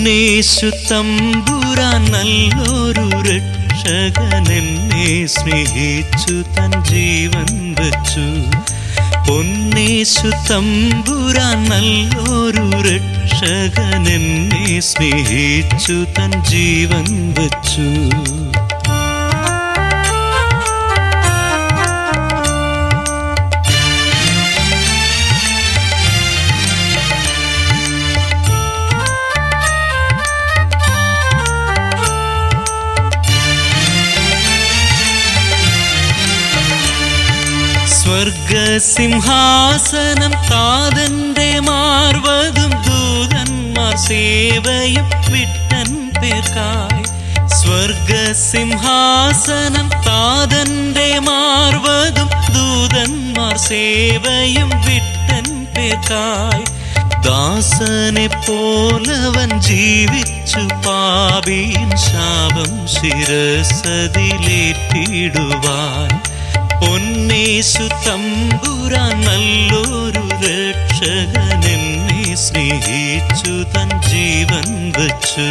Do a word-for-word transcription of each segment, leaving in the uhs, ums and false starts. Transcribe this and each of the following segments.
പൊന്നേശു തമ്പുരാൻ നല്ലൊരു രക്ഷകനെന്നെ സ്നേഹിച്ചു തൻ ജീവൻ വച്ചു. പൊന്നേശു തമ്പുരാൻ നല്ലൊരു രക്ഷകനെന്നെ സ്നേഹിച്ചു തൻ ജീവൻ വച്ചു. സ്വർഗസിംഹാസനം താതന്റെ മാർവതും ദൂതന്മാർ സേവയും വിട്ടൻ പേർക്കായി. സ്വർഗസിംഹാസനം താതന്റെ മാർവതും ദൂതന്മാർ സേവയും വിട്ടൻ പേർക്കായി. ദാസനെ പോലവൻ ജീവിച്ചു പാപിയിൻ ശാപം ശിരസതിലേറ്റിടുവാൻ. പൊന്നേശു തമ്പുരാൻ നല്ലൊരു രക്ഷകനെന്നെ സ്നേഹിച്ചു തൻ ജീവൻ വച്ചു.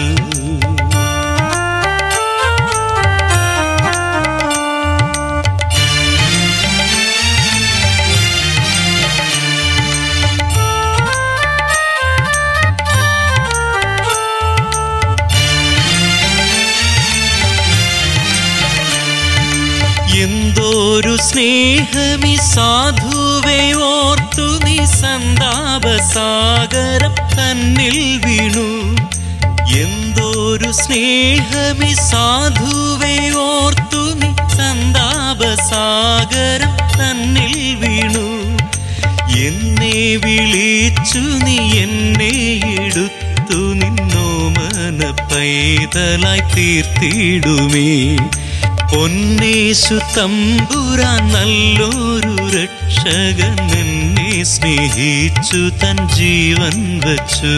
എന്തൊരു സ്നേഹമീ സാധുവേ ഓർത്തു നീ സന്താപസാഗരം തന്നിൽ വീണു. എന്തൊരു സ്നേഹമീ സാധുവേ ഓർത്തു നീ സന്താപസാഗരം തന്നിൽ വീണു. എന്നെ വിളിച്ചു നീ എന്നെ എടുത്തു നിന്നോമന പൈതലായി തീർത്തിടുമേ. പൊന്നേശു തമ്പുരാൻ നല്ലൊരു രക്ഷകൻ എന്നെ സ്നേഹിച്ചു തൻ ജീവൻ വച്ചു.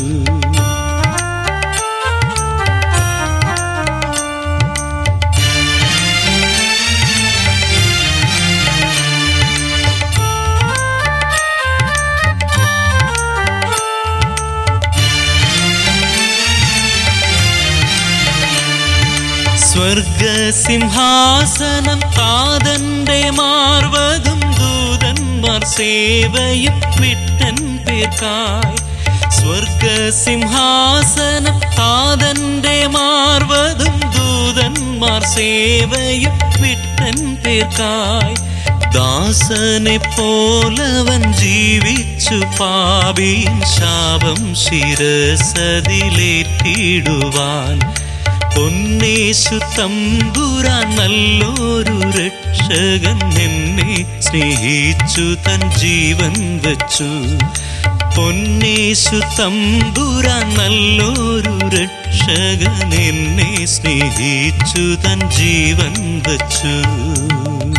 സ്വർഗസിംഹാസനം താതന്റെ മാർവതും ദൂതന്മാർ സേവയും വിട്ടൻ പേർക്കായി. സ്വർഗസിംഹാസനം താതന്റെ മാർവതും ദൂതന്മാർ സേവയും വിട്ടൻ പേർക്കായി. ദാസനെ പോലവൻ ജീവിച്ചു പാപിയിൻ ശാപം ശിരസതിലേറ്റിടുവാൻ. പൊന്നേശു തമ്പുരാൻ നല്ലൊരു രക്ഷകൻ എന്നെ സ്നേഹിച്ചു തൻ ജീവൻ വച്ചു. പൊന്നേശു തമ്പുരാൻ നല്ലൊരു രക്ഷകൻ എന്നെ സ്നേഹിച്ചു തൻ ജീവൻ വച്ചു.